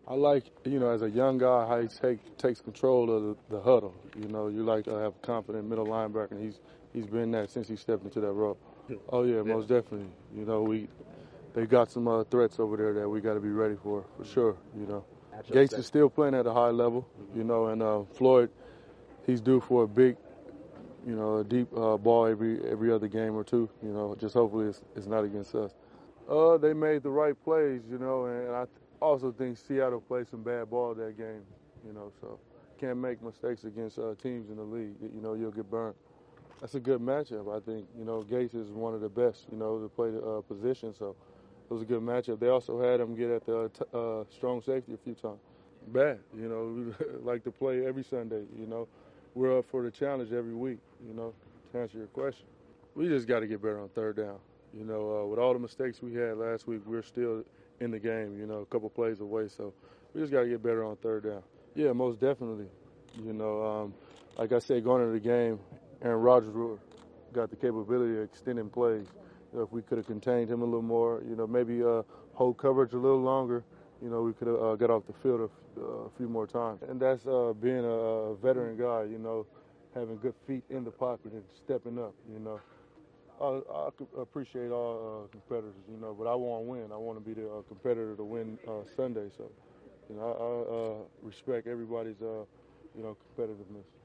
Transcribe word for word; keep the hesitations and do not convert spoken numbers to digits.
I like, you know, as a young guy, how he take, takes control of the, the huddle. You know, you like to have a confident middle linebacker, and he's he's been that since he stepped into that role. Oh yeah, most definitely. You know, we they got some uh, threats over there that we got to be ready for, for sure. You know, Gates is still playing at a high level. You know, and uh, Floyd, he's due for a big, you know, a deep uh, ball every every other game or two. You know, just hopefully it's, it's not against us. Uh, they made the right plays, you know, and I also think Seattle played some bad ball that game, you know, so can't make mistakes against uh, teams in the league. You know, you'll get burned. That's a good matchup. I think, you know, Gates is one of the best, you know, to play the uh, position, so it was a good matchup. They also had him get at the uh, t- uh, strong safety a few times. Bad, you know, we like to play every Sunday, you know. We're up for the challenge every week, you know, to answer your question. We just got to get better on third down. You know, uh, with all the mistakes we had last week, we're still in the game, you know, a couple plays away. So we just got to get better on third down. Yeah, most definitely. You know, um, like I said, going into the game, Aaron Rodgers got the capability of extending plays. You know, if we could have contained him a little more, you know, maybe uh, hold coverage a little longer, you know, we could have uh, got off the field a, uh, a few more times. And that's uh, being a, a veteran guy, you know, having good feet in the pocket and stepping up, you know. I, I appreciate all uh, competitors, you know, but I want to win. I want to be the uh, competitor to win uh, Sunday. So, you know, I, I uh, respect everybody's, uh, you know, competitiveness.